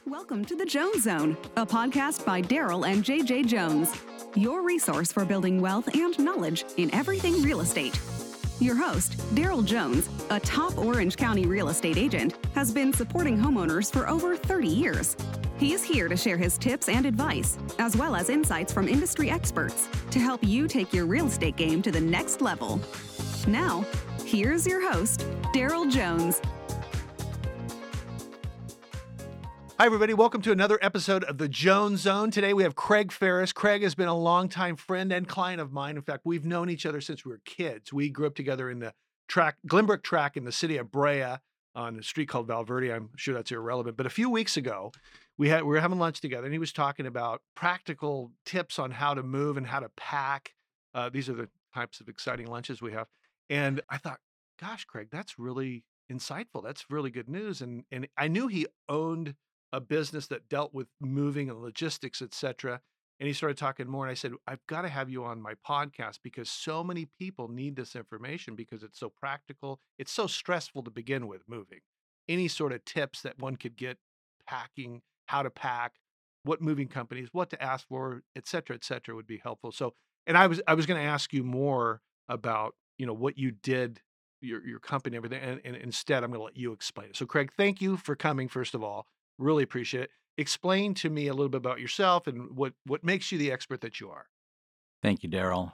Welcome to the Jones Zone, a podcast by Daryl and JJ Jones, your resource for building wealth and knowledge in everything real estate. Your host, Daryl Jones, a top Orange County real estate agent, has been supporting homeowners for over 30 years. He is here to share his tips and advice, as well as insights from industry experts to help you take your real estate game to the next level. Now, here's your host, Daryl Jones. Hi, everybody. Welcome to another episode of the Jones Zone. Today, we have Craig Ferris. Craig has been a longtime friend and client of mine. In fact, we've known each other since we were kids. We grew up together in the Glenbrook track in the city of Brea on a street called Valverde. I'm sure that's irrelevant. But a few weeks ago, we were having lunch together, and he was talking about practical tips on how to move and how to pack. These are the types of exciting lunches we have. And I thought, gosh, Craig, that's really insightful. That's really good news. And I knew he owned a business that dealt with moving and logistics, et cetera. And he started talking more. And I said, I've got to have you on my podcast because so many people need this information because it's so practical. It's so stressful to begin with moving. Any sort of tips that one could get packing, how to pack, what moving companies, what to ask for, et cetera, would be helpful. So, and I was going to ask you more about, what you did, your company, everything. And instead, I'm going to let you explain it. So Craig, thank you for coming, first of all. Really appreciate it. Explain to me a little bit about yourself and what makes you the expert that you are. Thank you, Daryl.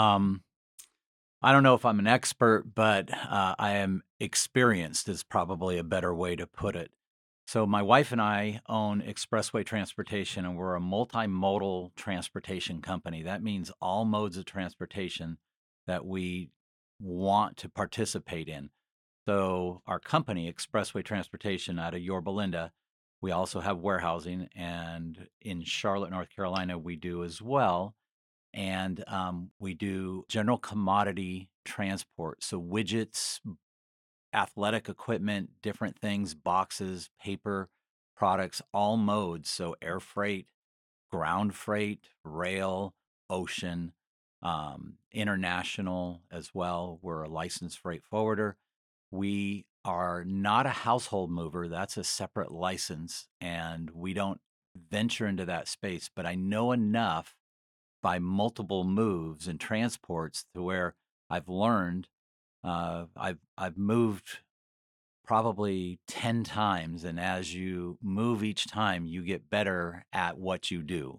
I don't know if I'm an expert, but I am experienced is probably a better way to put it. So my wife and I own Expressway Transportation, and we're a multimodal transportation company. That means all modes of transportation that we want to participate in. So our company, Expressway Transportation out of Yorba Linda, we also have warehousing, and in Charlotte, North Carolina, we do as well. And we do general commodity transport. So widgets, athletic equipment, different things, boxes, paper products, all modes. So air freight, ground freight, rail, ocean, international as well. We're a licensed freight forwarder. We are not a household mover. That's a separate license, and we don't venture into that space. But I know enough by multiple moves and transports to where I've learned. I've moved probably 10 times, and as you move each time, you get better at what you do.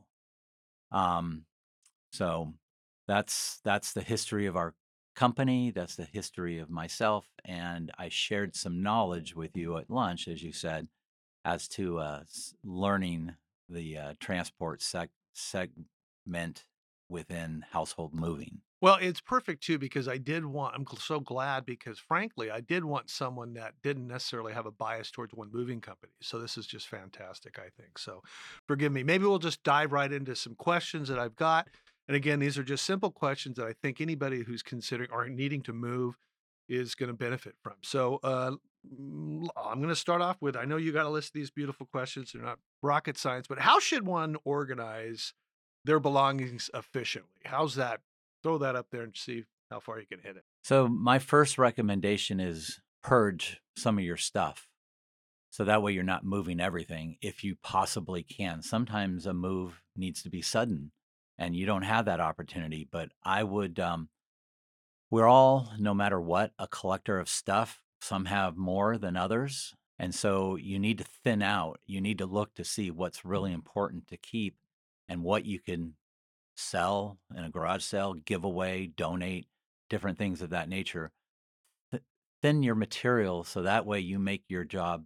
So that's the history of our company. That's the history of myself, and I shared some knowledge with you at lunch, as you said, as to learning the transport segment within household moving. Well, it's perfect too, because I'm so glad because frankly, I did want someone that didn't necessarily have a bias towards one moving company. So this is just fantastic, I think. So forgive me. Maybe we'll just dive right into some questions that I've got. And again, these are just simple questions that I think anybody who's considering or needing to move is going to benefit from. So I'm going to start off with, I know you got a list of these beautiful questions. They're not rocket science, but how should one organize their belongings efficiently? How's that? Throw that up there and see how far you can hit it. So my first recommendation is purge some of your stuff. So that way you're not moving everything if you possibly can. Sometimes a move needs to be sudden and you don't have that opportunity. But I would, we're all, no matter what, a collector of stuff. Some have more than others. And so you need to thin out. You need to look to see what's really important to keep and what you can sell in a garage sale, give away, donate, different things of that nature. Thin your material so that way you make your job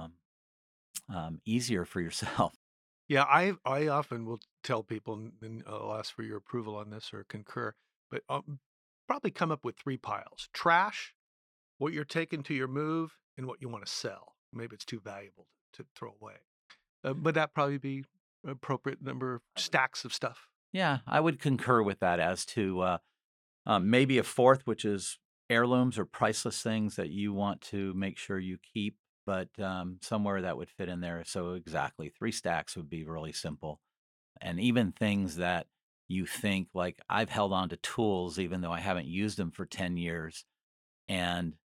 easier for yourself. Yeah, I often will tell people, and I'll ask for your approval on this or concur, but probably come up with 3 piles: trash, what you're taking to your move, and what you want to sell. Maybe it's too valuable to throw away. But that probably be appropriate number of stacks of stuff. Yeah, I would concur with that as to maybe a fourth, which is heirlooms or priceless things that you want to make sure you keep, but somewhere that would fit in there. So exactly, 3 stacks would be really simple. And even things that you think, like I've held on to tools, even though I haven't used them for 10 years. And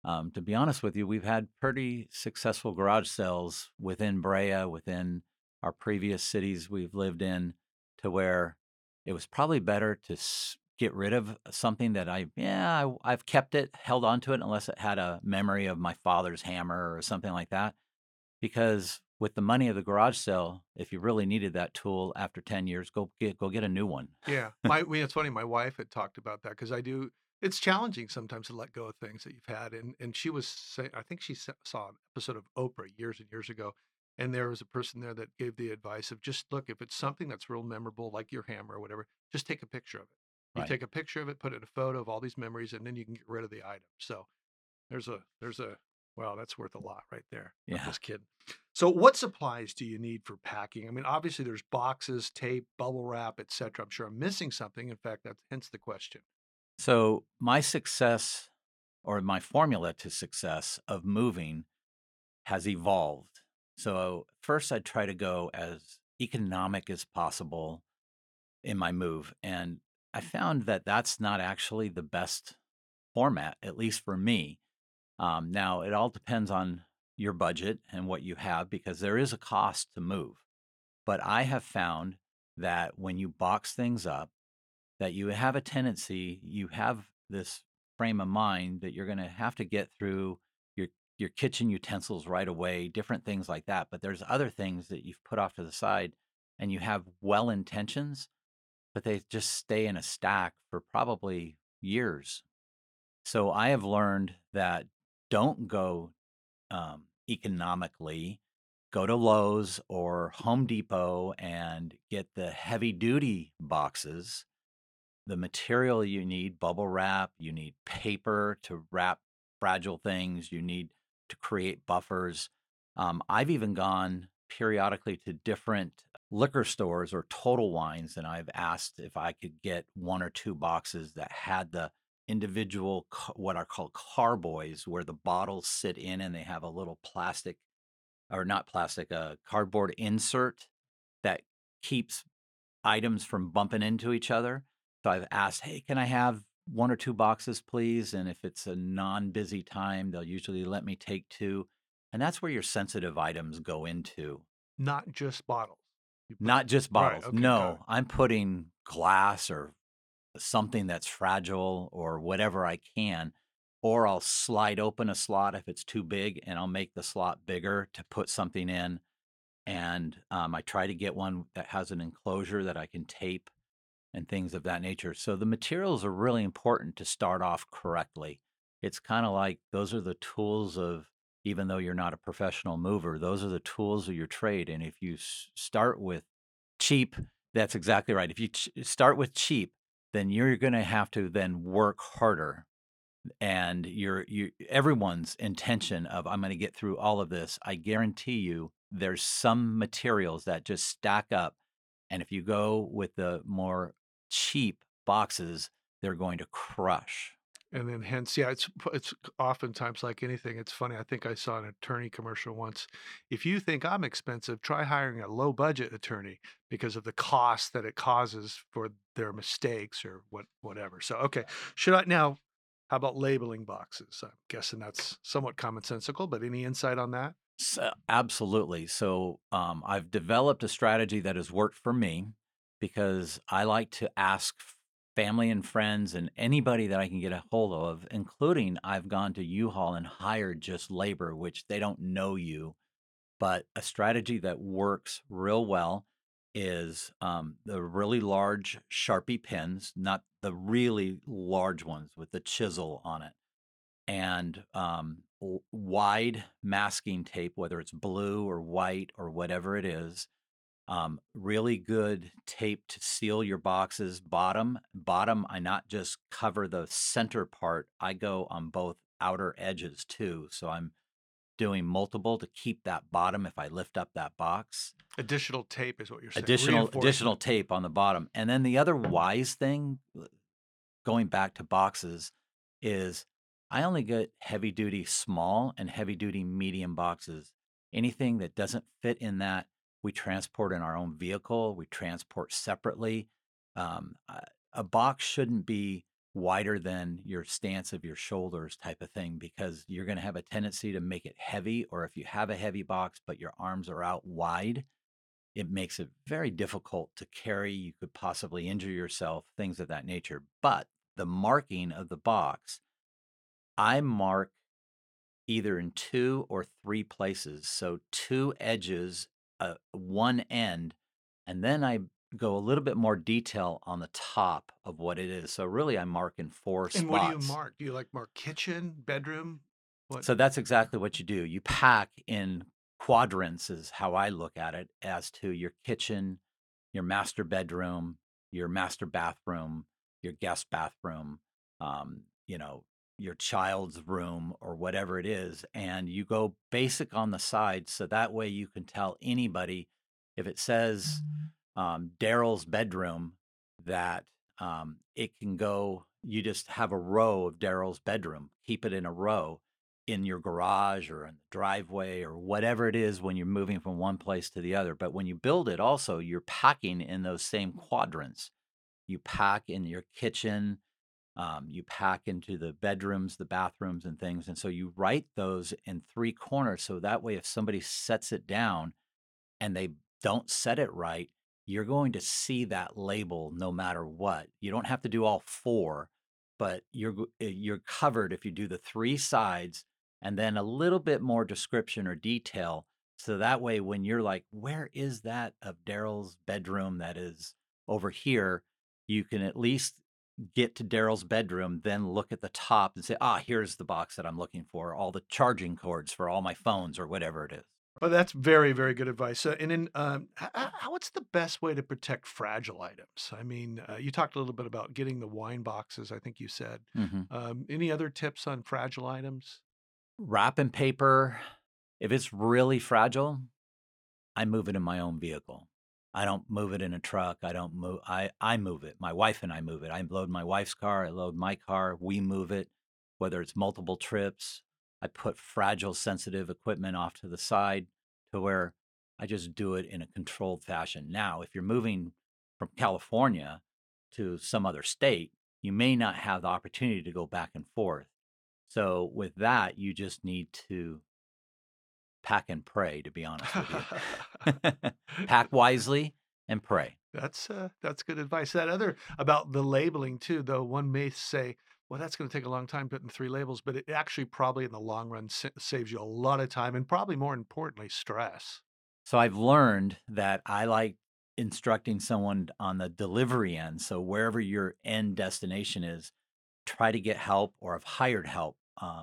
To be honest with you, we've had pretty successful garage sales within Brea, within our previous cities we've lived in, to where it was probably better to get rid of something that I've kept it, held on to it, unless it had a memory of my father's hammer or something like that. Because with the money of the garage sale, if you really needed that tool after 10 years, go get a new one. Yeah. It's funny. My wife had talked about that because it's challenging sometimes to let go of things that you've had. And she was saying, I think she saw an episode of Oprah years and years ago. And there was a person there that gave the advice of just look, if it's something that's real memorable, like your hammer or whatever, just take a picture of it. You Right. take a picture of it, put it in a photo of all these memories, and then you can get rid of the item. So there's a wow, that's worth a lot right there. I'm Yeah. just kidding. So what supplies do you need for packing? I mean, obviously there's boxes, tape, bubble wrap, etc. I'm sure I'm missing something. In fact, that's hence the question. So my success, or my formula to success of moving, has evolved. So first, I try to go as economic as possible in my move. And I found that that's not actually the best format, at least for me. Now, it all depends on your budget and what you have, because there is a cost to move. But I have found that when you box things up, that you have this frame of mind that you're going to have to get through your your kitchen utensils right away, different things like that. But there's other things that you've put off to the side, and you have well intentions, but they just stay in a stack for probably years. So I have learned that don't go economically. Go to Lowe's or Home Depot and get the heavy duty boxes, the material you need, bubble wrap, you need paper to wrap fragile things, you need to create buffers. I've even gone periodically to different liquor stores or Total Wines, and I've asked if I could get one or two boxes that had the individual, what are called carboys, where the bottles sit in and they have a little plastic, or not plastic, a cardboard insert that keeps items from bumping into each other. So I've asked, hey, can I have one or two boxes, please? And if it's a non-busy time, they'll usually let me take two. And that's where your sensitive items go into. Not just bottles. You put Not just right. bottles. Okay, got it. No, I'm putting glass or something that's fragile or whatever I can. Or I'll slide open a slot if it's too big, and I'll make the slot bigger to put something in. And I try to get one that has an enclosure that I can tape and things of that nature. So the materials are really important to start off correctly. It's kind of like those are the tools of, even though you're not a professional mover, those are the tools of your trade. And if you start with cheap, that's exactly right. If you start with cheap, then you're going to have to then work harder. And everyone's intention of, I'm going to get through all of this. I guarantee you there's some materials that just stack up. And if you go with the more cheap boxes, they're going to crush. And then hence, yeah, it's oftentimes like anything. It's funny. I think I saw an attorney commercial once. If you think I'm expensive, try hiring a low budget attorney because of the cost that it causes for their mistakes or whatever. So, okay. Should I now, how about labeling boxes? I'm guessing that's somewhat commonsensical, but any insight on that? So, absolutely. So I've developed a strategy that has worked for me, because I like to ask family and friends and anybody that I can get a hold of, including I've gone to U-Haul and hired just labor, which they don't know you. But a strategy that works real well is the really large Sharpie pens, not the really large ones with the chisel on it, and wide masking tape, whether it's blue or white or whatever it is. Really good tape to seal your boxes. Bottom, I not just cover the center part, I go on both outer edges too. So I'm doing multiple to keep that bottom if I lift up that box. Additional tape is what you're saying. Additional Reinforcement. tape on the bottom. And then the other wise thing, going back to boxes, is I only get heavy duty small and heavy duty medium boxes. Anything that doesn't fit in that, we transport in our own vehicle. We transport separately. A box shouldn't be wider than your stance of your shoulders type of thing, because you're going to have a tendency to make it heavy. Or if you have a heavy box, but your arms are out wide, it makes it very difficult to carry. You could possibly injure yourself, things of that nature. But the marking of the box, I mark either in 2 or 3 places. So 2 edges, one end, and then I go a little bit more detail on the top of what it is. So really, I mark in 4 And what do you spots. mark? Do you like mark kitchen, bedroom? What? So that's exactly what you do. You pack in quadrants, is how I look at it, as to your kitchen, your master bedroom, your master bathroom, your guest bathroom, you know, your child's room, or whatever it is. And you go basic on the side. So that way you can tell anybody if it says Daryl's bedroom, that it can go, you just have a row of Daryl's bedroom, keep it in a row in your garage or in the driveway or whatever it is when you're moving from one place to the other. But when you build it, also, you're packing in those same quadrants. You pack in your kitchen, you pack into the bedrooms, the bathrooms, and things. And so you write those in 3 corners. So that way, if somebody sets it down and they don't set it right, you're going to see that label no matter what. You don't have to do all 4, but you're covered if you do the 3 sides and then a little bit more description or detail. So that way, when you're like, where is that of Daryl's bedroom that is over here, you can at least get to Daryl's bedroom, then look at the top and say, here's the box that I'm looking for, all the charging cords for all my phones or whatever it is. Well, that's very, very good advice. And then, what's the best way to protect fragile items? I mean, you talked a little bit about getting the wine boxes, I think you said. Mhm. Any other tips on fragile items? Wrap and paper. If it's really fragile, I move it in my own vehicle. I don't move it in a truck. I don't move. I move it. My wife and I move it. I load my wife's car. I load my car. We move it, whether it's multiple trips. I put fragile, sensitive equipment off to the side to where I just do it in a controlled fashion. Now, if you're moving from California to some other state, you may not have the opportunity to go back and forth. So with that, you just need to pack and pray, to be honest with you. Pack wisely and pray. That's good advice. That other about the labeling too, though, one may say, well, that's going to take a long time putting 3 labels, but it actually probably in the long run saves you a lot of time and probably more importantly, stress. So I've learned that I like instructing someone on the delivery end. So wherever your end destination is, try to get help, or have hired help.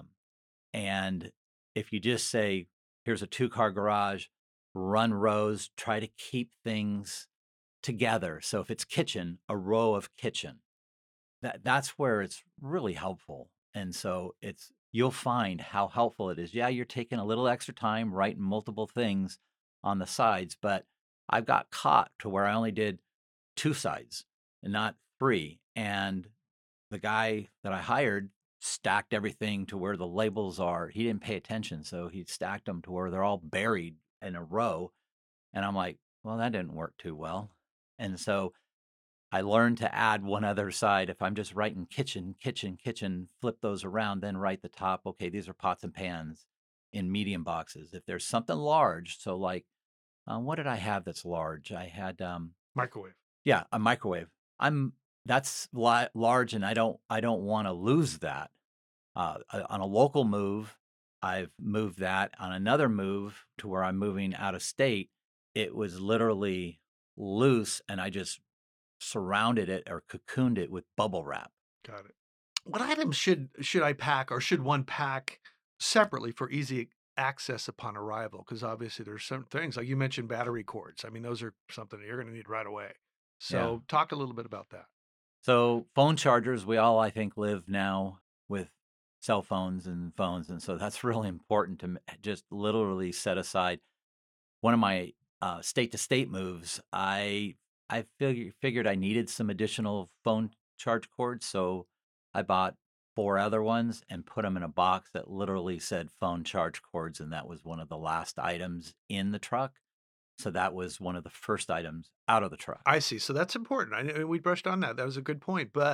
And if you just say, here's a 2-car garage, run rows, try to keep things together. So if it's kitchen, a row of kitchen. That's where it's really helpful. And so you'll find how helpful it is. Yeah, you're taking a little extra time writing multiple things on the sides, but I've got caught to where I only did 2 sides and not 3. And the guy that I hired stacked everything to where the labels are. He didn't pay attention, so he stacked them to where they're all buried in a row. And I'm like, well, that didn't work too well. And so I learned to add one other side. If I'm just writing kitchen, kitchen, kitchen, flip those around, then write the top. Okay, these are pots and pans in medium boxes. If there's something large, so like, what did I have that's large? I had, Microwave. yeah, a microwave. That's large, and I don't want to lose that. On a local move, I've moved that. On another move to where I'm moving out of state, it was literally loose, and I just surrounded it or cocooned it with bubble wrap. Got it. What items should I pack, or should one pack separately for easy access upon arrival? Because obviously there's some things like you mentioned battery cords. I mean, those are something that you're going to need right away. Yeah. So talk a little bit about that. So phone chargers, we all, I think, live now with cell phones and phones. And so that's really important to just literally set aside. One of my state to state moves, I figured I needed some additional phone charge cords. So I bought 4 other ones and put them in a box that literally said phone charge cords. And that was one of the last items in the truck. So that was one of the first items out of the truck. I see. So that's important. We brushed on that. That was a good point. But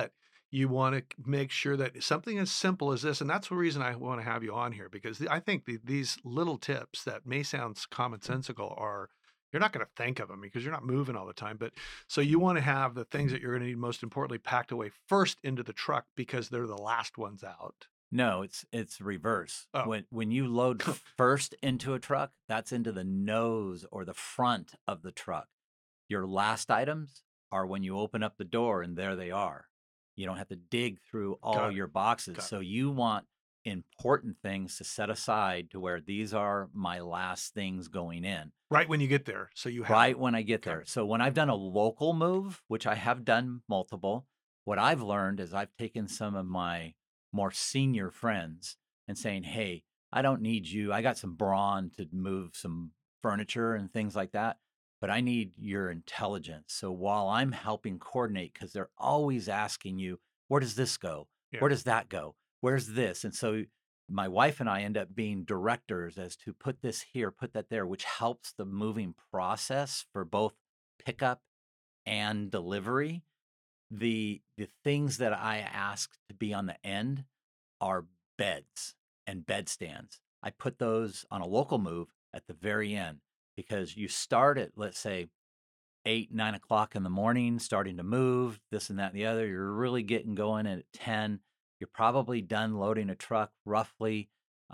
You want to make sure that something as simple as this, and that's the reason I want to have you on here, because I think these little tips that may sound commonsensical are, you're not going to think of them because you're not moving all the time. But so you want to have the things that you're going to need most importantly packed away first into the truck because they're the last ones out. No, it's reverse. Oh, When you load first into a truck, that's into the nose or the front of the truck. Your last items are when you open up the door and there they are. You don't have to dig through all got it. your boxes. Got So you want important things to set aside to where these are my last things going in Right when you get there. So you have right when I get Got there. it. So when I've done a local move, which I have done multiple, what I've learned is I've taken some of my more senior friends and saying, "Hey, I don't need you. I got some brawn to move some furniture and things like that, but I need your intelligence." So while I'm helping coordinate, because they're always asking you, "Where does this go? Yeah. Where does that go? Where's this?" And so my wife and I end up being directors as to put this here, put that there, which helps the moving process for both pickup and delivery. The things that I ask to be on the end are beds and bed stands. I put those on a local move at the very end because you start at, let's say, 8, 9 o'clock in the morning, starting to move, this and that and the other. You're really getting going at 10. You're probably done loading a truck roughly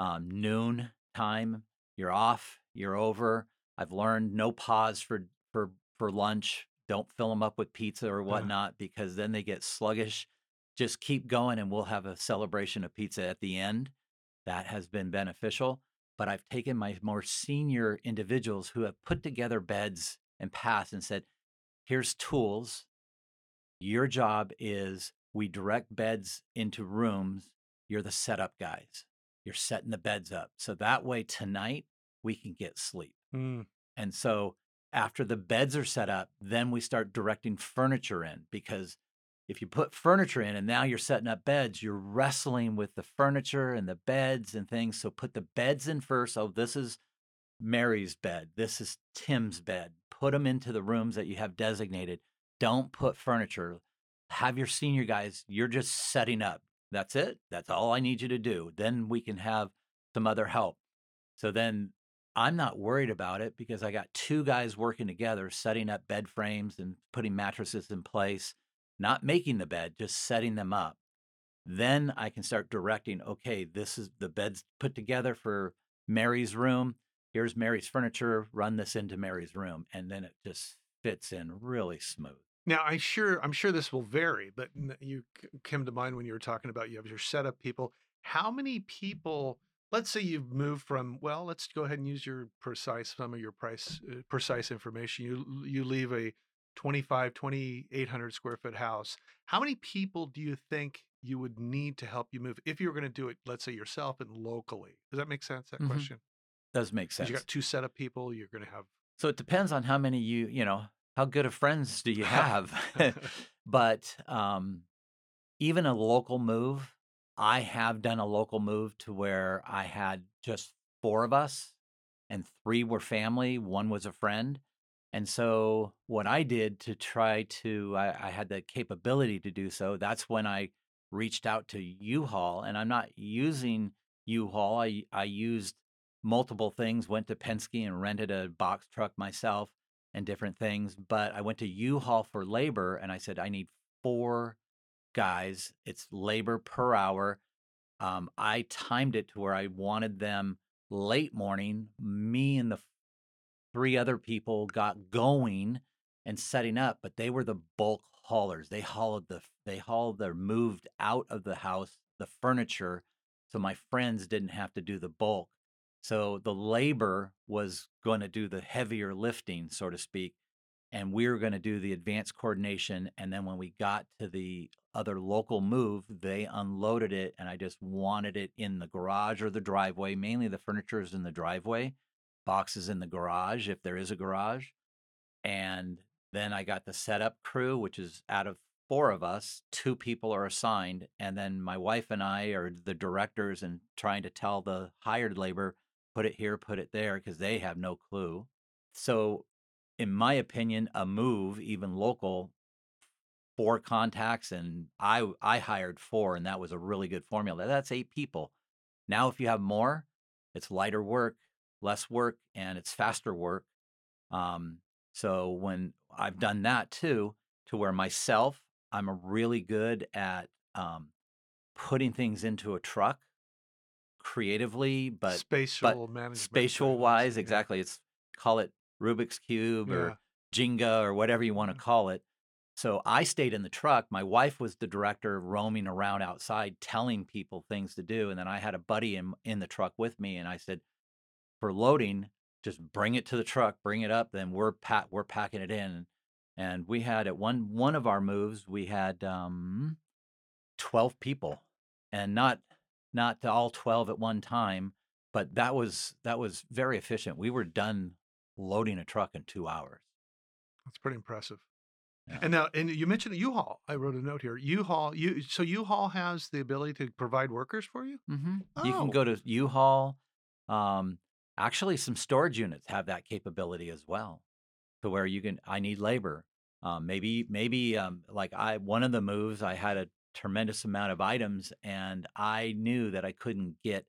noon time. You're off. You're over. I've learned no pause for lunch. Don't fill them up with pizza or whatnot because then they get sluggish. Just keep going, and we'll have a celebration of pizza at the end. That has been beneficial. But I've taken my more senior individuals who have put together beds and paths and said, here's tools. Your job is we direct beds into rooms. You're the setup guys. You're setting the beds up. So that way tonight we can get sleep. Mm. And so after the beds are set up, then we start directing furniture in, because if you put furniture in and now you're setting up beds, you're wrestling with the furniture and the beds and things. So put the beds in first. Oh, this is Mary's bed. This is Tim's bed. Put them into the rooms that you have designated. Don't put furniture. Have your senior guys, you're just setting up. That's it. That's all I need you to do. Then we can have some other help. So then I'm not worried about it because I got 2 guys working together, setting up bed frames and putting mattresses in place, not making the bed, just setting them up. Then I can start directing, okay, this is the bed's put together for Mary's room. Here's Mary's furniture. Run this into Mary's room. And then it just fits in really smooth. Now, I'm sure this will vary, but you came to mind when you were talking about you have your setup people. How many people? Let's say you've moved from. Well, let's go ahead and use some of your precise information. You leave a 2,800 square foot house. How many people do you think you would need to help you move if you were going to do it? Let's say yourself and locally. Does that make sense? That Mhm. question? Does make 'Cause sense. you got 2 setup people. You're going to have. So it depends on how many how good of friends do you have? But even a local move, I have done a local move to where I had just 4 of us and 3 were family, 1 was a friend. And so what I did to try to, I had the capability to do so. That's when I reached out to U-Haul, and I'm not using U-Haul. I used multiple things, went to Penske and rented a box truck myself and different things. But I went to U-Haul for labor and I said, I need 4 guys. It's labor per hour. I timed it to where I wanted them late morning. Me and the 3 other people got going and setting up, but they were the bulk haulers. They hauled or moved out of the house the furniture, so my friends didn't have to do the bulk. So the labor was going to do the heavier lifting, so to speak, and we were going to do the advanced coordination. And then when we got to the other local move, they unloaded it, and I just wanted it in the garage or the driveway. Mainly the furniture is in the driveway, boxes in the garage if there is a garage. And then I got the setup crew, which is out of 4 of us, 2 people are assigned. And then my wife and I are the directors and trying to tell the hired labor, put it here, put it there, because they have no clue. So, in my opinion, a move, even local, 4 contacts, and I hired 4, and that was a really good formula. That's 8 people. Now, if you have more, it's lighter work, less work, and it's faster work. Um, so when I've done that too, to where myself, I'm a really good at putting things into a truck creatively, but Spatial management. spatial wise, exactly. It's call it Rubik's Cube or Yeah. Jenga or whatever you want to Yeah. call it. So I stayed in the truck. My wife was the director, roaming around outside, telling people things to do. And then I had a buddy in the truck with me, and I said, for loading, just bring it to the truck, bring it up. Then we're packing it in. And we had at one of our moves, we had 12 people, and not all 12 at one time, but that was very efficient. We were done loading a truck in 2 hours. That's pretty impressive. Yeah. And you mentioned U-Haul. I wrote a note here. U-Haul, so U-Haul has the ability to provide workers for you? You can Oh, go to U-Haul. Um, Actually, some storage units have that capability as well, to where I need labor. Maybe like one of the moves, I had a tremendous amount of items, and I knew that I couldn't get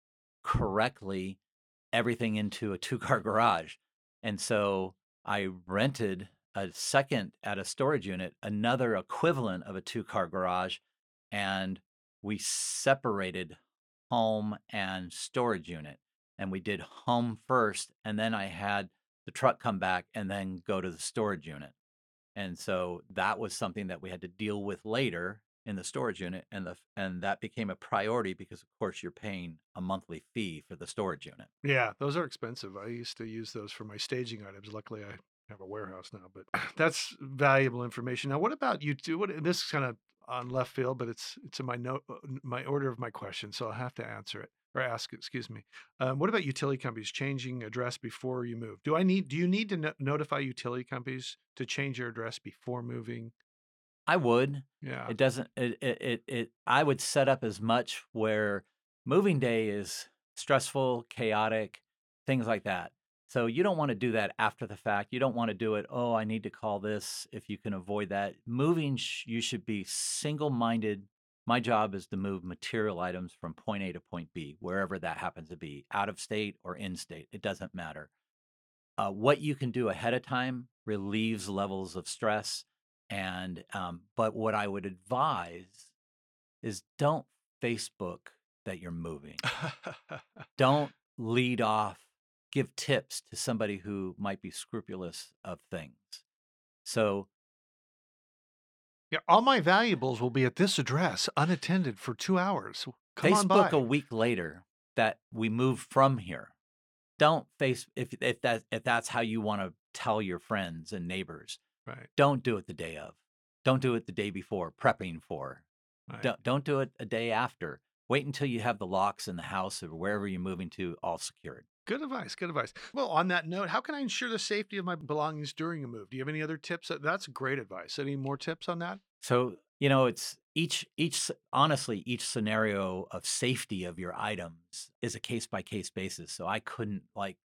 correctly everything into a 2-car garage. And so I rented a second at a storage unit, another equivalent of a 2-car garage, and we separated home and storage unit. And we did home first, and then I had the truck come back and then go to the storage unit. And so that was something that we had to deal with later in the storage unit, and that became a priority because of course you're paying a monthly fee for the storage unit. yeah, those are expensive. I used to use those for my staging items. Luckily, I have a warehouse now, but that's valuable information. Now, what about you two? This is kind of on left field, but it's in my note, my order of my question, so I'll have to answer it or ask it. Excuse me. What about utility companies changing address before you move? Do you need to notify utility companies to change your address before moving? I would. Yeah. It doesn't I would set up as much where moving day is stressful, chaotic, things like that. So you don't want to do that after the fact. You don't want to do it, oh, I need to call this if you can avoid that. Moving, you should be single-minded. My job is to move material items from point A to point B, wherever that happens to be, out of state or in state. It doesn't matter. What you can do ahead of time relieves levels of stress. And but what I would advise is don't Facebook that you're moving. Don't lead off, give tips to somebody who might be scrupulous of things. So Yeah, all my valuables will be at this address, unattended for 2 hours. Come on Facebook a by. week later that we move from here. Don't if that's how you want to tell your friends and neighbors. Right, Don't do it the day of. Don't do it the day before, prepping for. right. Don't do it a day after. Wait until you have the locks in the house or wherever you're moving to all secured. Good advice. Good advice. Well, on that note, how can I ensure the safety of my belongings during a move? Do you have any other tips? That's great advice. Any more tips on that? So, it's honestly, each scenario of safety of your items is a case by case basis. So I couldn't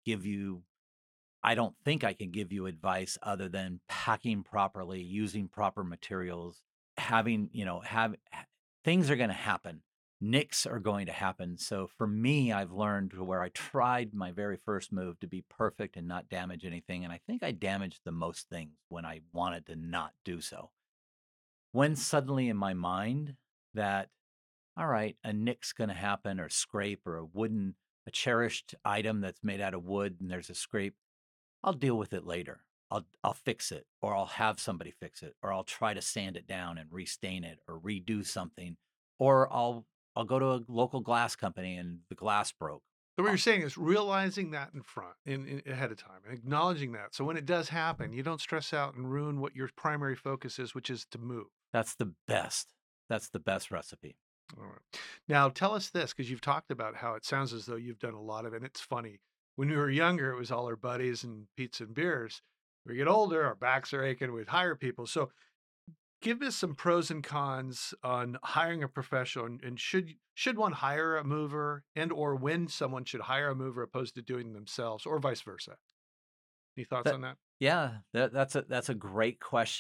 I don't think I can give you advice other than packing properly, using proper materials, having, things are going to happen. Nicks are going to happen. So for me, I've learned to where I tried my very first move to be perfect and not damage anything. And I think I damaged the most things when I wanted to not do so. When suddenly in my mind that, all right, a nick's going to happen or scrape or a cherished item that's made out of wood and there's a scrape, I'll deal with it later. I'll fix it, or I'll have somebody fix it, or I'll try to sand it down and restain it or redo something, or I'll go to a local glass company and the glass broke. So what Uh, you're saying is realizing that in front, in ahead of time, and acknowledging that. So when it does happen, you don't stress out and ruin what your primary focus is, which is to move. That's the best. That's the best recipe. All right. Now tell us this, because you've talked about how it sounds as though you've done a lot of it. And it's funny. When we were younger, it was all our buddies and pizza and beers. We get older, our backs are aching, we'd hire people. So give us some pros and cons on hiring a professional, and should one hire a mover, and or when someone should hire a mover opposed to doing it themselves, or vice versa. Any thoughts That, on that? yeah, that's a great question.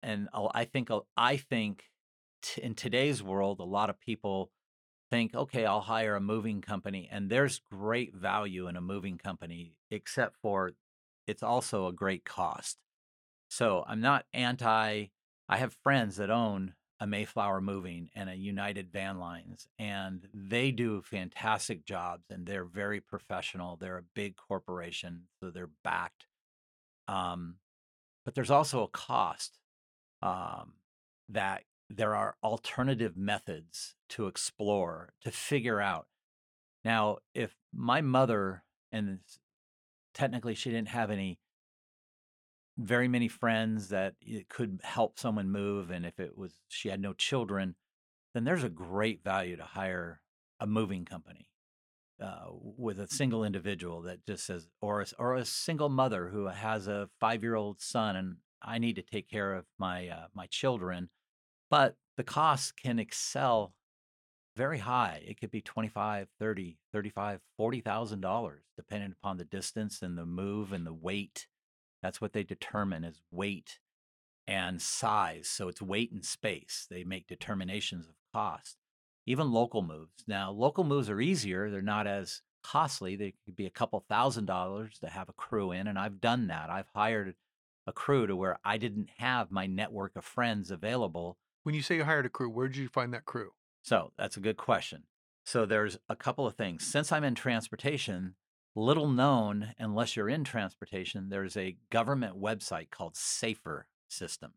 and I think in today's world, a lot of people think, okay, I'll hire a moving company, and there's great value in a moving company, except for it's also a great cost. So I'm not anti. I have friends that own a Mayflower Moving and a United Van Lines, and they do fantastic jobs, and they're very professional. They're a big corporation, so they're backed. Um, but there's also a cost, um, that there are alternative methods to explore, to figure out. Now, if my mother, and technically she didn't have very many friends that it could help someone move, and if it was she had no children, then there's a great value to hire a moving company, with a single individual that just says, or a single mother who has a 5-year-old son, and I need to take care of my children, but the costs can excel very high. It could be 25, 30, 35, $40,000, depending upon the distance and the move and the weight. That's what they determine is weight and size. So it's weight and space. They make determinations of cost. Even local moves. Now, local moves are easier. They're not as costly. They could be a couple $1,000s to have a crew in. And I've done that. I've hired a crew to where I didn't have my network of friends available. When you say you hired a crew, where did you find that crew? So that's a good question. So there's a couple of things. Since I'm in transportation, little known, unless you're in transportation, there's a government website called Safer Systems,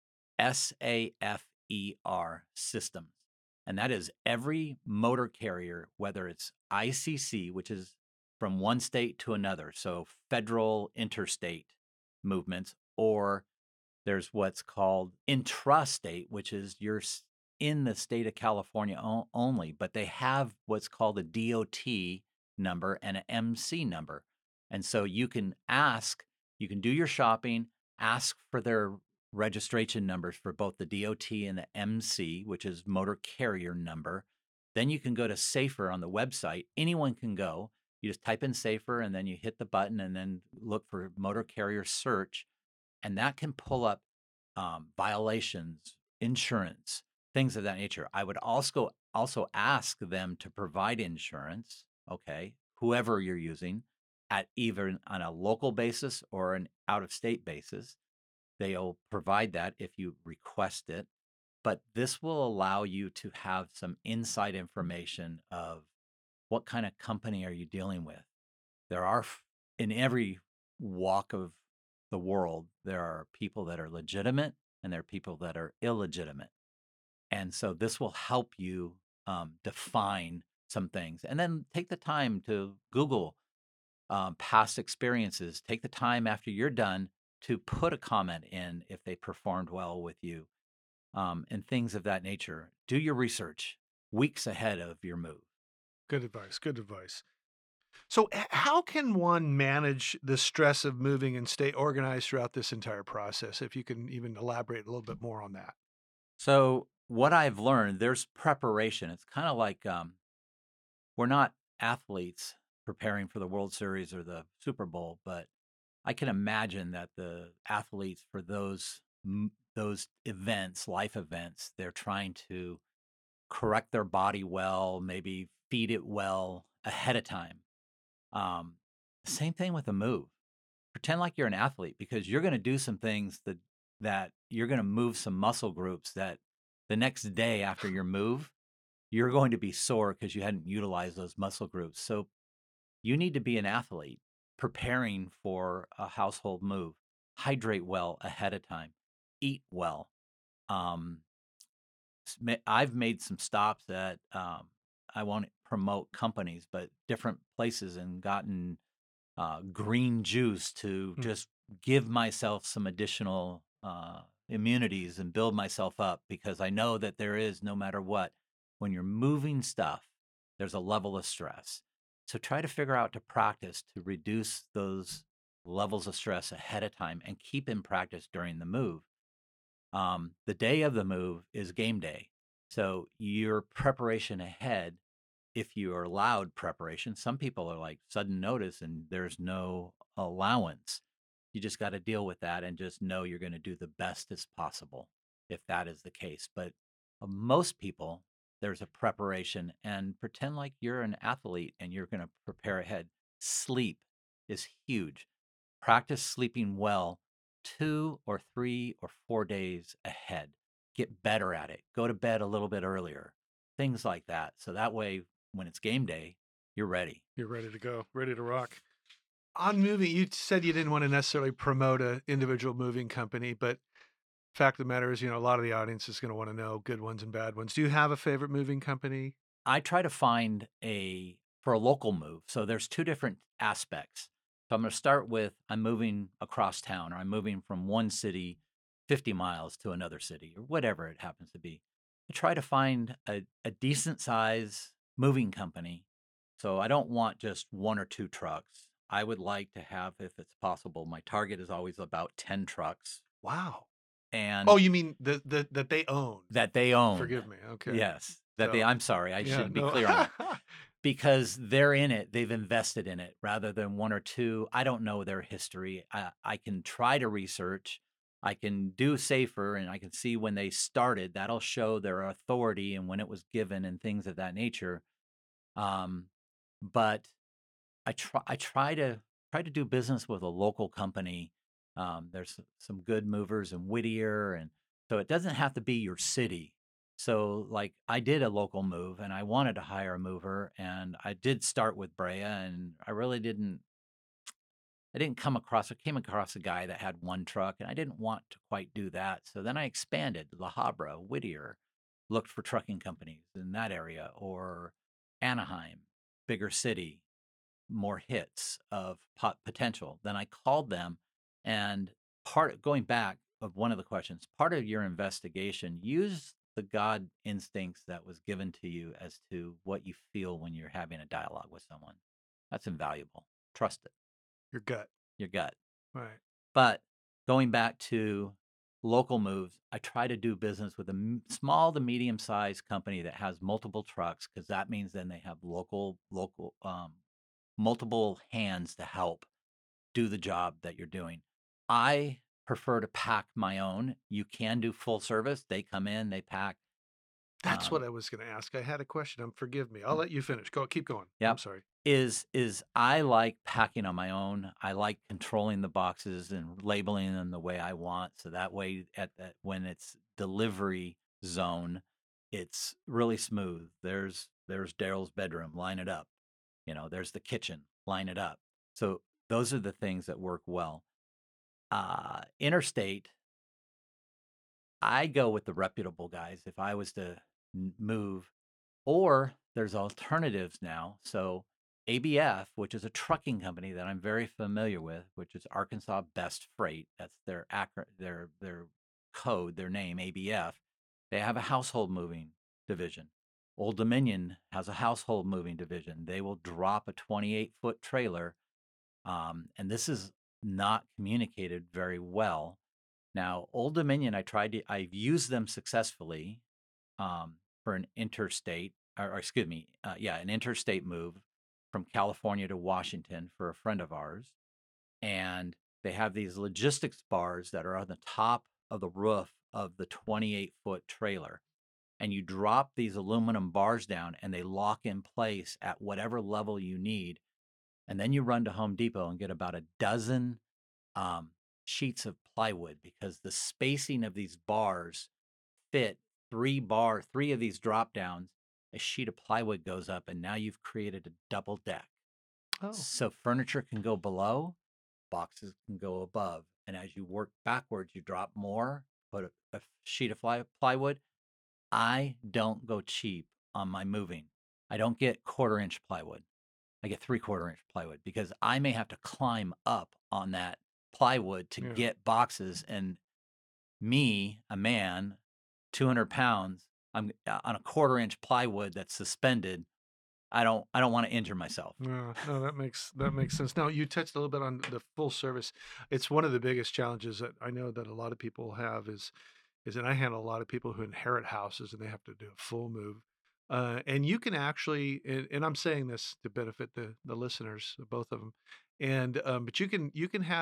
SAFER Systems. And that is every motor carrier, whether it's ICC, which is from one state to another, so federal interstate movements, or there's what's called intrastate, which is you're in the state of California only, but they have what's called a DOT number and an MC number. And so you can do your shopping, ask for their registration numbers for both the DOT and the MC, which is motor carrier number. Then you can go to Safer on the website. Anyone can go. You just type in Safer and then you hit the button and then look for motor carrier search. And that can pull up violations, insurance, things of that nature. I would also ask them to provide insurance, okay, whoever you're using, at either on a local basis or an out-of-state basis. They'll provide that if you request it. But this will allow you to have some inside information of what kind of company are you dealing with. There are, in every walk of the world, there are people that are legitimate and there are people that are illegitimate. And so this will help you define some things. And then take the time to Google past experiences. Take the time after you're done to put a comment in if they performed well with you, and things of that nature. Do your research weeks ahead of your move. Good advice. Good advice. So, how can one manage the stress of moving and stay organized throughout this entire process? If you can even elaborate a little bit more on that. So, what I've learned, there's preparation. It's kind of like we're not athletes preparing for the World Series or the Super Bowl, but I can imagine that the athletes for those events, life events, they're trying to correct their body well, maybe feed it well ahead of time. Same thing with a move. Pretend like you're an athlete because you're going to do some things that you're going to move some muscle groups that the next day after your move, you're going to be sore because you hadn't utilized those muscle groups. So you need to be an athlete preparing for a household move. Hydrate well ahead of time. Eat well. I've made some stops at, I won't promote companies, but different places and gotten green juice to just give myself some additional immunities and build myself up, because I know that there is, no matter what, when you're moving stuff, there's a level of stress. So try to figure out to practice to reduce those levels of stress ahead of time and keep in practice during the move. The day of the move is game day. So your preparation ahead, if you are allowed preparation, some people are like sudden notice and there's no allowance. You just got to deal with that and just know you're going to do the best as possible if that is the case. But most people, there's a preparation, and pretend like you're an athlete and you're going to prepare ahead. Sleep is huge. Practice sleeping well 2 or 3 or 4 days ahead. Get better at it. Go to bed a little bit earlier. Things like that. So that way, when it's game day, you're ready. You're ready to go, ready to rock. On moving, you said you didn't want to necessarily promote an individual moving company, but fact of the matter is, a lot of the audience is going to want to know good ones and bad ones. Do you have a favorite moving company? I try to find for a local move. So there's two different aspects. So I'm going to start with I'm moving across town, or I'm moving from one city 50 miles to another city, or whatever it happens to be. I try to find a decent size moving company. So I don't want just 1 or 2 trucks. I would like to have, if it's possible, my target is always about 10 trucks. Wow. And Oh, you mean that they own? that they own. Forgive me. Okay. Yes. I'm sorry. I should be no. clear on that. Because they're in it, they've invested in it rather than 1 or 2. I don't know their history. I can try to research. I can do safer, and I can see when they started. That'll show their authority and when it was given and things of that nature. But I try to do business with a local company. There's some good movers in Whittier, and so it doesn't have to be your city. So like I did a local move, and I wanted to hire a mover, and I did start with Brea, and I really didn't. I came across a guy that had 1 truck, and I didn't want to quite do that. So then I expanded La Habra, Whittier, looked for trucking companies in that area, or Anaheim, bigger city, more hits of potential. Then I called them, and going back of one of the questions, part of your investigation, use the God instincts that was given to you as to what you feel when you're having a dialogue with someone. That's invaluable. Trust it. Your gut. Your gut. Right. But going back to local moves, I try to do business with a small to medium sized company that has multiple trucks, because that means then they have multiple hands to help do the job that you're doing. I prefer to pack my own. You can do full service. They come in, they pack. That's what I was going to ask. I had a question. Forgive me. I'll let you finish. Keep going. Yep. I'm sorry. Is I like packing on my own. I like controlling the boxes and labeling them the way I want. So that way, when it's delivery zone, it's really smooth. There's Daryl's bedroom. Line it up. There's the kitchen. Line it up. So those are the things that work well. Interstate, I go with the reputable guys if I was to move, or there's alternatives now. So ABF, which is a trucking company that I'm very familiar with, which is Arkansas Best Freight. That's their code, their name, ABF. They have a household moving division. Old Dominion has a household moving division. They will drop a 28-foot trailer, and this is not communicated very well. Now, Old Dominion, I've used them successfully for an interstate, an interstate move from California to Washington for a friend of ours. And they have these logistics bars that are on the top of the roof of the 28-foot trailer. And you drop these aluminum bars down, and they lock in place at whatever level you need. And then you run to Home Depot and get about a dozen sheets of plywood, because the spacing of these bars fit 3 of these drop downs. A sheet of plywood goes up, and now you've created a double deck. Oh. So furniture can go below, boxes can go above. And as you work backwards, you drop more, put a sheet of plywood. I don't go cheap on my moving. I don't get 1/4-inch plywood. I get 3/4-inch plywood, because I may have to climb up on that plywood to get boxes. And me, a man, 200 pounds, I'm on a 1/4-inch plywood that's suspended. I don't want to injure myself. No, that makes sense. Now, you touched a little bit on the full service. It's one of the biggest challenges that I know that a lot of people have is that I handle a lot of people who inherit houses and they have to do a full move. And you can actually, and I'm saying this to benefit the listeners, both of them, and but you can have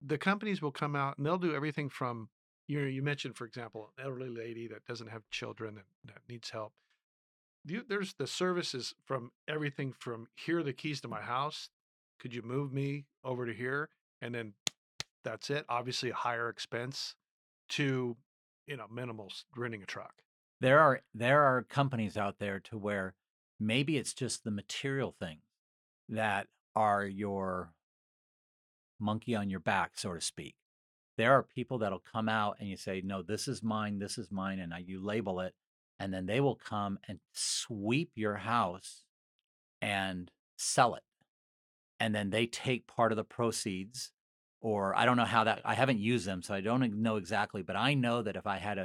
the companies will come out and they'll do everything from, you mentioned, for example, an elderly lady that doesn't have children that needs help. There's the services from everything from, here are the keys to my house. Could you move me over to here? And then that's it. Obviously a higher expense to, minimal renting a truck. There are companies out there to where maybe it's just the material things that are your monkey on your back, so to speak. There are people that'll come out and you say, no, this is mine, and you label it, and then they will come and sweep your house and sell it. And then they take part of the proceeds, or I don't know how that, I haven't used them, so I don't know exactly, but I know that if I had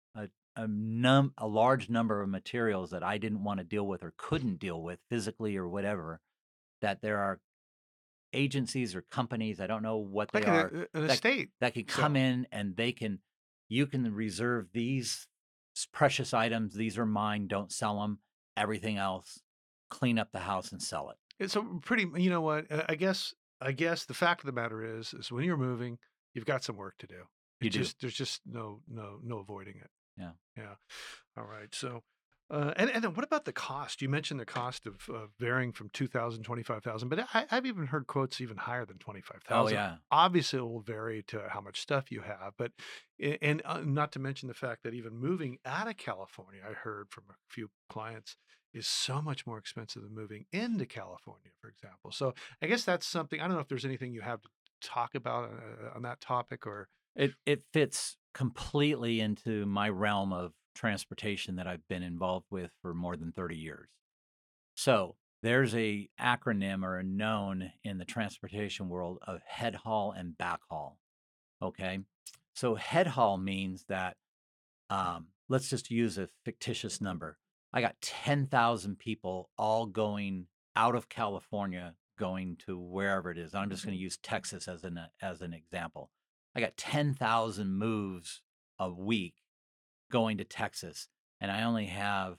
a large number of materials that I didn't want to deal with or couldn't deal with physically or whatever, that there are agencies or companies, I don't know what they Like are, an estate. that can come So in and you can reserve these precious items. These are mine. Don't sell them. Everything else, clean up the house and sell it. it's a pretty, what, I guess the fact of the matter is when you're moving, you've got some work to do. You do. There's just no avoiding it. Yeah. Yeah. All right. So, and then what about the cost? You mentioned the cost of varying from 2,000, 25,000, but I've even heard quotes even higher than Oh 25,000. yeah. Obviously, it will vary to how much stuff you have, but and not to mention the fact that even moving out of California, I heard from a few clients, is so much more expensive than moving into California, for example. So I guess that's something. I don't know if there's anything you have to talk about on that topic, or It fits completely into my realm of transportation that I've been involved with for more than 30 years. So there's a acronym or a known in the transportation world of head haul and backhaul. Okay. So head haul means that, let's just use a fictitious number. I got 10,000 people all going out of California, going to wherever it is. I'm just going to use Texas as an example. I got 10,000 moves a week going to Texas, and I only have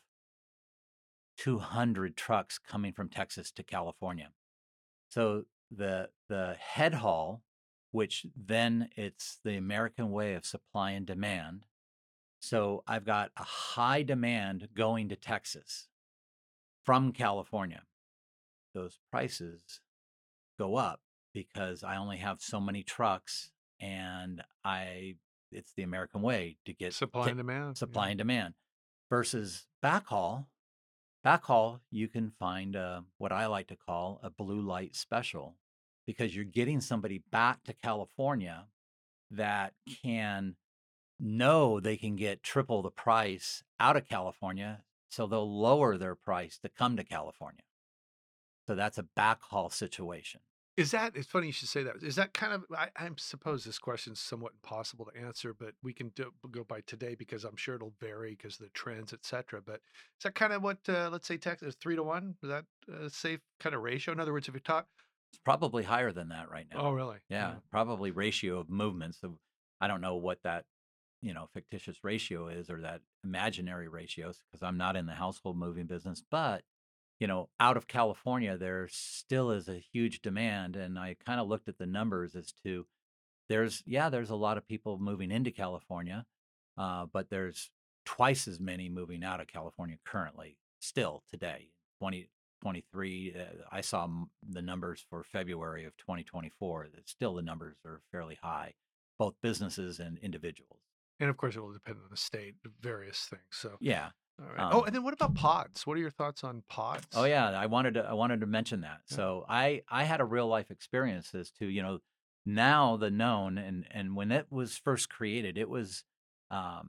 200 trucks coming from Texas to California. So the head haul, which then it's the American way of supply and demand. So I've got a high demand going to Texas from California. Those prices go up because I only have so many trucks, and it's the American way to get supply and demand. supply and demand versus backhaul. Backhaul, you can find what I like to call a blue light special, because you're getting somebody back to California that can know they can get triple the price out of California, so they'll lower their price to come to California. So that's a backhaul situation. It's funny you should say that. Is that kind of, I suppose this question is somewhat impossible to answer, but we can go by today because I'm sure it'll vary because of the trends, et cetera. But is that kind of what, let's say Texas, 3-to-1? Is that a safe kind of ratio? In other words, if you talk, It's probably higher than that right now. oh, really? Yeah, probably ratio of movements. So I don't know what that, fictitious ratio is, or that imaginary ratios, because I'm not in the household moving business. But, out of California, there still is a huge demand. And I kind of looked at the numbers as to there's a lot of people moving into California, but there's twice as many moving out of California currently, still today, 2023. I saw the numbers for February of 2024. That still the numbers are fairly high, both businesses and individuals. And of course, it will depend on the state, various things. So, Yeah. all right. Oh, and then what about pods? What are your thoughts on pods? Oh yeah, I wanted to mention that. Yeah. So I had a real life experience as to, now the known, and when it was first created, it was, um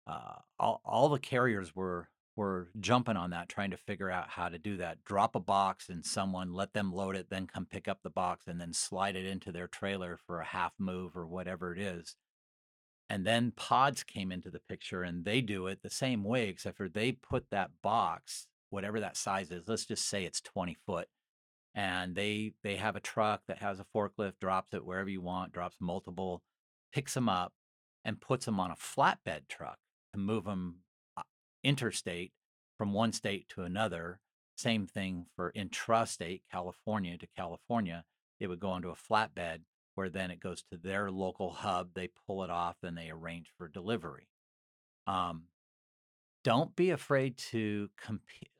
all the carriers were jumping on that, trying to figure out how to do that. Drop a box and someone let them load it, then come pick up the box and then slide it into their trailer for a half move or whatever it is. And then pods came into the picture, and they do it the same way, except for they put that box, whatever that size is, let's just say it's 20 foot. And they have a truck that has a forklift, drops it wherever you want, drops multiple, picks them up, and puts them on a flatbed truck to move them interstate from one state to another. Same thing for intrastate, California to California. It would go onto a flatbed where then it goes to their local hub. They pull it off and they arrange for delivery. Um, don't be afraid to compete.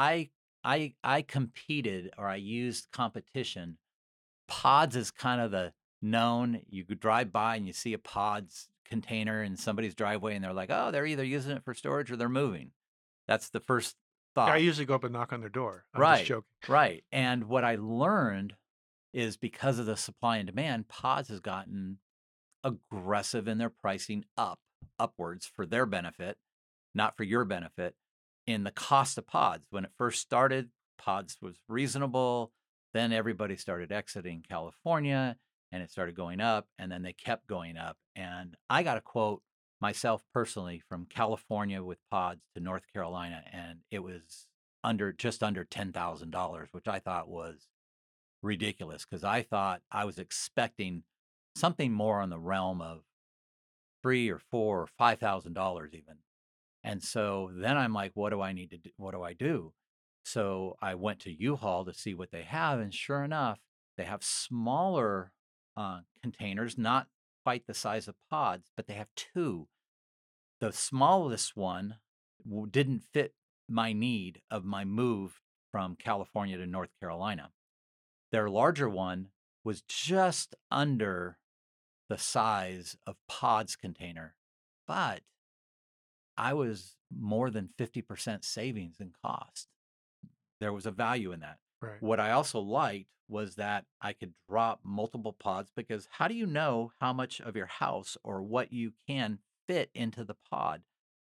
I competed, or I used competition. Pods is kind of the known. You could drive by and you see a pods container in somebody's driveway, and they're like, "Oh, they're either using it for storage or they're moving." That's the first I thought. usually go up and knock on their door. I'm just Right, joking. right. And what I learned is because of the supply and demand, Pods has gotten aggressive in their pricing upwards for their benefit, not for your benefit, in the cost of Pods. When it first started, Pods was reasonable. Then everybody started exiting California and it started going up, and then they kept going up. And I got a quote myself personally from California with Pods to North Carolina, and it was just under $10,000, which I thought was ridiculous because I thought I was expecting something more on the realm of $3 or $4 or $5,000 even. And so then I'm like, what do I need to do? What do I do? So I went to U-Haul to see what they have, and sure enough, they have smaller containers, not quite the size of Pods, but they have two. The smallest one didn't fit my need of my move from California to North Carolina. Their larger one was just under the size of Pod's container, but I was more than 50% savings in cost. There was a value in that. Right. What I also liked was that I could drop multiple Pods, because how do you know how much of your house or what you can fit into the pod?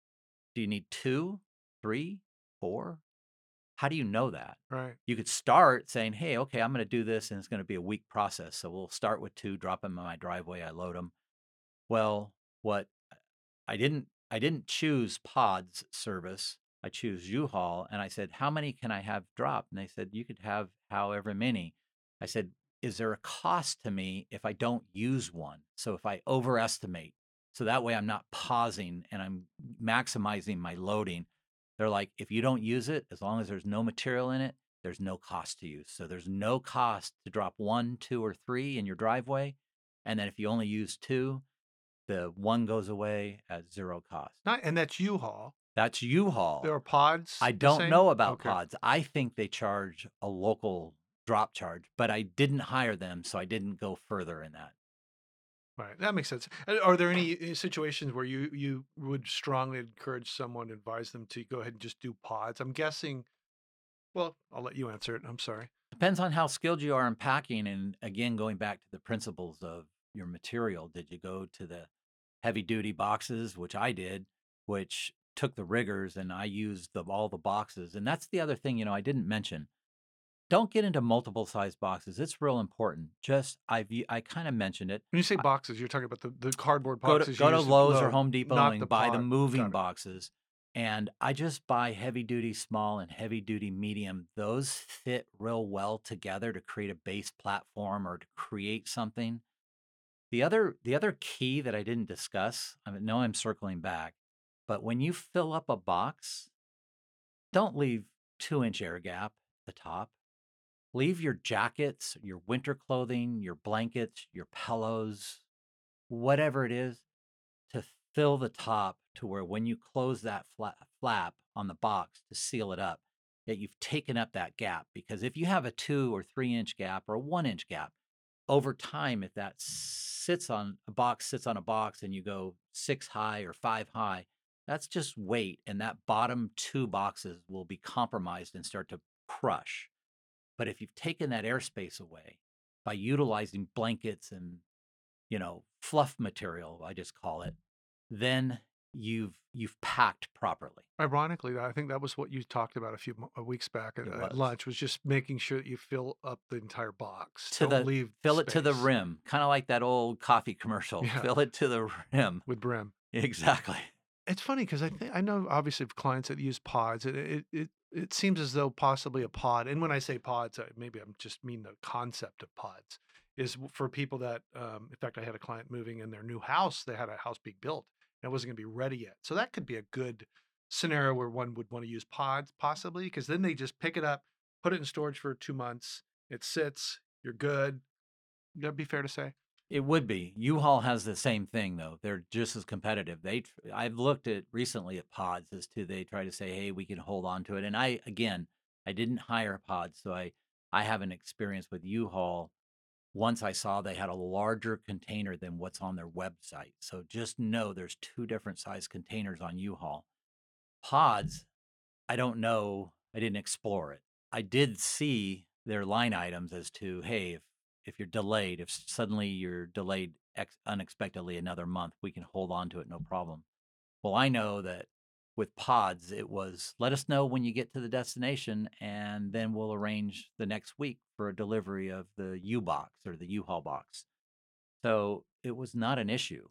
Do you need 2, 3, 4? How do you know that? Right. You could start saying, hey, okay, I'm going to do this and it's going to be a week process. So we'll start with 2, drop them in my driveway, I load them. Well, what I didn't choose Pod's service. I choose U-Haul, and I said, how many can I have dropped? And they said, you could have however many. I said, is there a cost to me if I don't use one? So if I overestimate, so that way I'm not pausing and I'm maximizing my loading. They're like, if you don't use it, as long as there's no material in it, there's no cost to you. So there's no cost to drop 1, 2, or 3 in your driveway. And then if you only use 2, the 1 goes away at 0 cost. And that's U-Haul. That's U-Haul. There are Pods. I the don't same? know about Okay. Pods. I think they charge a local drop charge, but I didn't hire them, so I didn't go further in that. Right. That makes sense. Are there any situations where you would strongly encourage someone, advise them to go ahead and just do Pods? I'm guessing. Well, I'll let you answer it. I'm sorry. Depends on how skilled you are in packing. And again, going back to the principles of your material, did you go to the heavy duty boxes, which I did, which took the riggers, and I used all the boxes. And that's the other thing, I didn't mention. Don't get into multiple size boxes. It's real important. I kind of mentioned it. When you say boxes, you're talking about the cardboard Go boxes. to you use Lowe's or load, Home Depot not and the buy the pod. moving Got it. boxes. And I just buy heavy duty small and heavy duty medium. Those fit real well together to create a base platform or to create something. The other key that I didn't discuss, I know I'm circling back, but when you fill up a box, don't leave 2-inch air gap at the top. Leave your jackets, your winter clothing, your blankets, your pillows, whatever it is, to fill the top to where when you close that flap on the box to seal it up, that you've taken up that gap. Because if you have a 2 or 3-inch gap or a 1-inch gap, over time, if that sits on a box and you go 6 high or 5 high, that's just weight, and that bottom 2 boxes will be compromised and start to crush. But if you've taken that airspace away by utilizing blankets and, fluff material, I just call it, then you've packed properly. Ironically, I think that was what you talked about a few weeks back It at was. lunch, was just making sure that you fill up the entire box. Fill it to the space rim, kind of like that old coffee commercial. Yeah. Fill it to the rim. with brim. Exactly. It's funny because I know obviously of clients that use Pods. It seems as though possibly a pod, and when I say Pods, maybe I'm just mean the concept of Pods, is for people that, in fact, I had a client moving in their new house. They had a house being built and it wasn't going to be ready yet. So that could be a good scenario where one would want to use Pods possibly, because then they just pick it up, put it in storage for 2 months. It sits, you're good. That'd be fair to say. It would be. U-Haul has the same thing though. They're just as competitive. I've looked at recently at pods as to they try to say, hey, we can hold on to it. And I didn't hire pods, so I have an experience with U-Haul. Once I saw they had a larger container than what's on their website. So just know there's two different size containers on U-Haul. Pods, I don't know. I didn't explore it. I did see their line items as to, hey, if you're delayed, if suddenly you're delayed unexpectedly another month, we can hold on to it, no problem. Well, I know that with pods, it was let us know when you get to the destination, and then we'll arrange the next week for a delivery of the U box or the U-Haul box. So it was not an issue.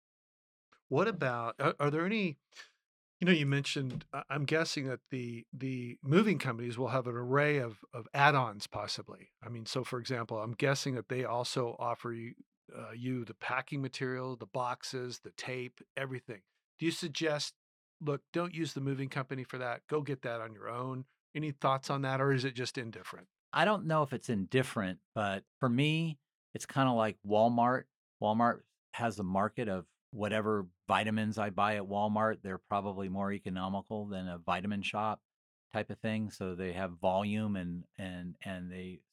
What about, are there any, you mentioned, I'm guessing that the moving companies will have an array of add-ons possibly. I mean, so for example, I'm guessing that they also offer you the packing material, the boxes, the tape, everything. Do you suggest, look, don't use the moving company for that. Go get that on your own. Any thoughts on that, or is it just indifferent? I don't know if it's indifferent, but for me, it's kind of like Walmart. Walmart has a market of whatever vitamins I buy at Walmart. They're probably more economical than a vitamin shop type of thing. So they have volume and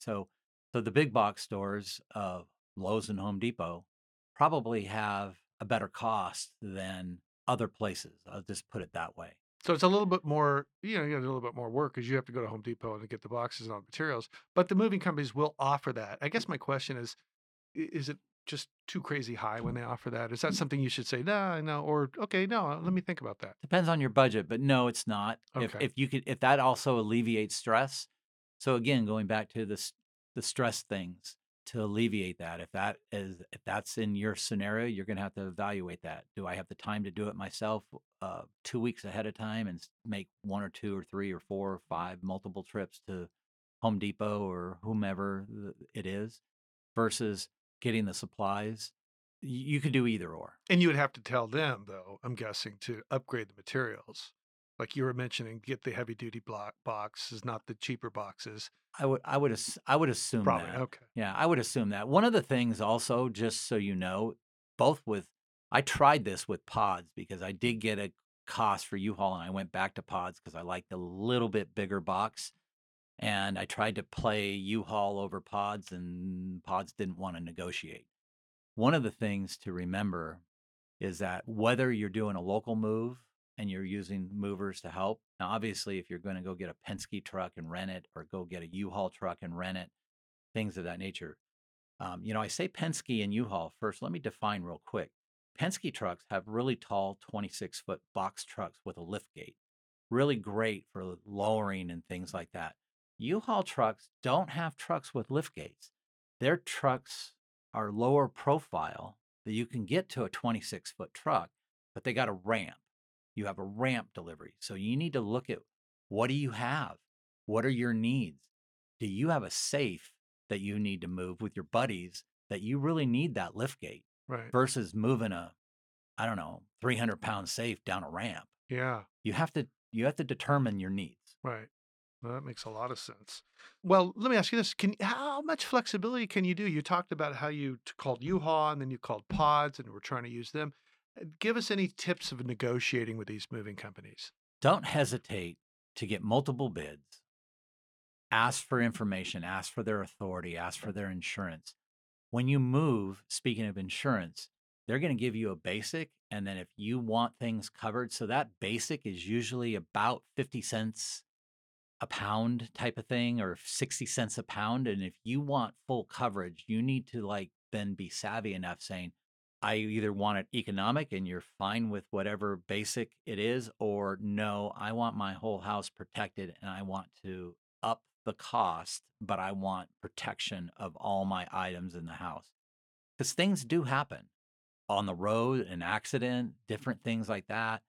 so the big box stores, Lowe's and Home Depot, probably have a better cost than other places. I'll just put it that way. So it's a little bit more, you have a little bit more work because you have to go to Home Depot and get the boxes and all the materials. But the moving companies will offer that. I guess my question is it just too crazy high when they offer that? Is that something you should say, nah, no, or okay, no, let me think about that. Depends on your budget, but no, it's not. Okay. If that also alleviates stress. So again, going back to the stress things to alleviate that. If that's in your scenario, you're going to have to evaluate that. Do I have the time to do it myself 2 weeks ahead of time and make 1 or 2 or 3 or 4 or 5 multiple trips to Home Depot or whomever it is versus getting the supplies? You could do either or. And you would have to tell them, though, I'm guessing, to upgrade the materials. Like you were mentioning, get the heavy duty boxes, not the cheaper boxes. I would assume Probably. that. Okay. Yeah, I would assume that. One of the things also, just so you know, both with I tried this with pods because I did get a cost for U-Haul and I went back to pods because I liked a little bit bigger box. And I tried to play U-Haul over pods and pods didn't want to negotiate. One of the things to remember is that whether you're doing a local move and you're using movers to help. Now, obviously, if you're going to go get a Penske truck and rent it or go get a U-Haul truck and rent it, things of that nature. I say Penske and U-Haul first. Let me define real quick. Penske trucks have really tall 26-foot box trucks with a lift gate. Really great for lowering and things like that. U-Haul trucks don't have trucks with lift gates. Their trucks are lower profile that you can get to a 26-foot truck, but they got a ramp. You have a ramp delivery. So you need to look at what do you have? What are your needs? Do you have a safe that you need to move with your buddies that you really need that lift gate Right. versus moving a, 300-pound safe down a ramp? Yeah. You have to determine your needs. Right. Well, that makes a lot of sense. Well, let me ask you this. How much flexibility can you do? You talked about how you called U-Haul and then you called pods and we're trying to use them. Give us any tips of negotiating with these moving companies. Don't hesitate to get multiple bids. Ask for information, ask for their authority, ask for their insurance. When you move, speaking of insurance, they're going to give you a basic. And then if you want things covered, so that basic is usually about 50 cents a pound type of thing or 60 cents a pound. And if you want full coverage, you need to then be savvy enough saying, I either want it economic and you're fine with whatever basic it is, or no, I want my whole house protected and I want to up the cost, but I want protection of all my items in the house. Because things do happen on the road, an accident, different things like that.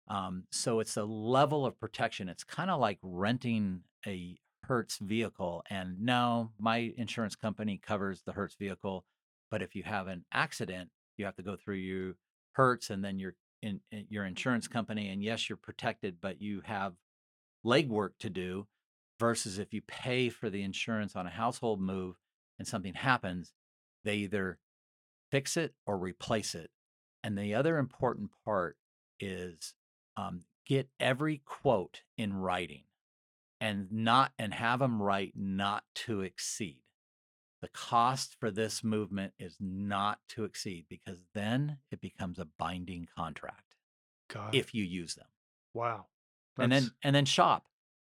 So it's a level of protection. It's kind of like renting a Hertz vehicle. And no, my insurance company covers the Hertz vehicle. But if you have an accident, you have to go through your Hertz and then your insurance company. And yes, you're protected, but you have legwork to do versus if you pay for the insurance on a household move and something happens, they either fix it or replace it. And the other important part is get every quote in writing and have them write not to exceed. The cost for this movement is not to exceed, because then it becomes a binding contract if you use them. Wow. And then shop,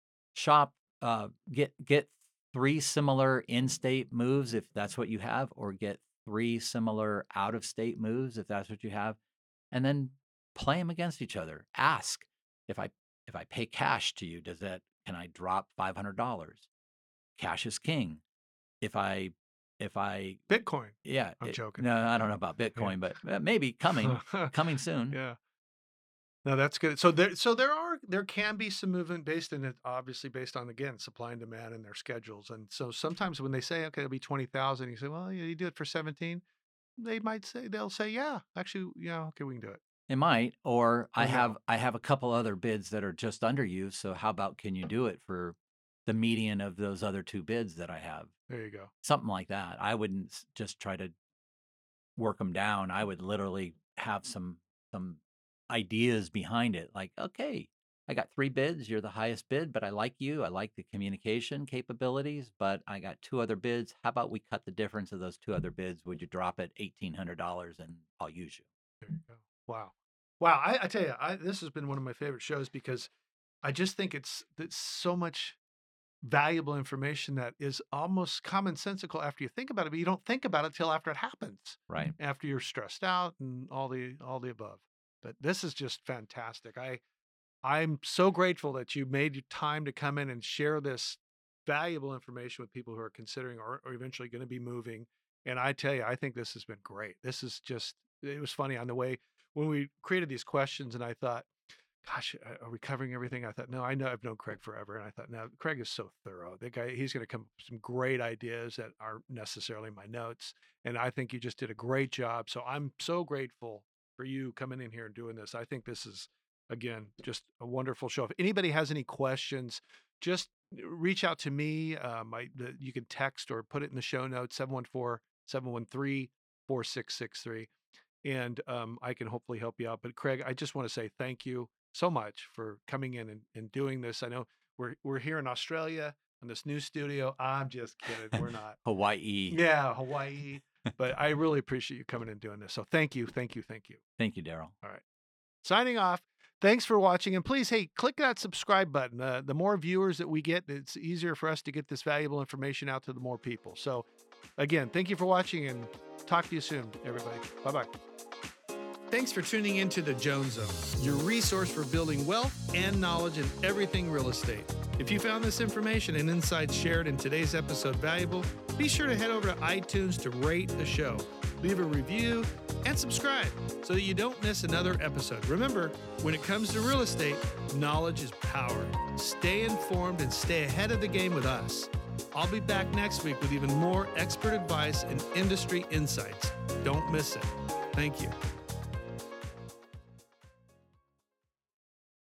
get 3 similar in-state moves if that's what you have, or get 3 similar out-of-state moves if that's what you have, and then play them against each other. Ask, if I pay cash to you, can I drop $500? Cash is king. If I Bitcoin. Yeah, I'm joking. No, I don't know about Bitcoin, but maybe coming soon. Yeah. No, that's good. So there can be some movement obviously based on, again, supply and demand and their schedules. And so sometimes when they say, okay, it'll be 20,000, you say, well, you do it for 17. They'll say, yeah, actually, yeah, okay, we can do it. It might, or I have a couple other bids that are just under you. So how about, can you do it for the median of those other 2 bids that I have? There you go. Something like that. I wouldn't just try to work them down. I would literally have some ideas behind it. Like, okay, I got 3 bids. You're the highest bid, but I like you. I like the communication capabilities, but I got 2 other bids. How about we cut the difference of those 2 other bids? Would you drop it $1,800 and I'll use you? There you go. Wow. I tell you, this has been one of my favorite shows, because I just think it's so much valuable information that is almost commonsensical after you think about it, but you don't think about it till after it happens. Right. After you're stressed out and all the above. But this is just fantastic. I'm so grateful that you made your time to come in and share this valuable information with people who are considering or eventually going to be moving. And I tell you, I think this has been great. It was funny on the way when we created these questions, and I thought, gosh, are we covering everything? I thought, no, I've known Craig forever. And I thought, no, Craig is so thorough. The guy, he's going to come up with some great ideas that aren't necessarily my notes. And I think you just did a great job. So I'm so grateful for you coming in here and doing this. I think this is, again, just a wonderful show. If anybody has any questions, just reach out to me. You can text or put it in the show notes, 714-713-4663. And I can hopefully help you out. But Craig, I just want to say thank you so much for coming in and doing this. I know we're here in Australia in this new studio. I'm just kidding. We're not. Hawaii. Yeah, Hawaii. But I really appreciate you coming and doing this. So thank you. Thank you, Daryl. All right. Signing off. Thanks for watching. And please, hey, click that subscribe button. The more viewers that we get, it's easier for us to get this valuable information out to the more people. So again, thank you for watching, and talk to you soon, everybody. Bye-bye. Thanks for tuning into the Jones Zone, your resource for building wealth and knowledge in everything real estate. If you found this information and insights shared in today's episode valuable, be sure to head over to iTunes to rate the show, leave a review, and subscribe so that you don't miss another episode. Remember, when it comes to real estate, knowledge is power. Stay informed and stay ahead of the game with us. I'll be back next week with even more expert advice and industry insights. Don't miss it. Thank you.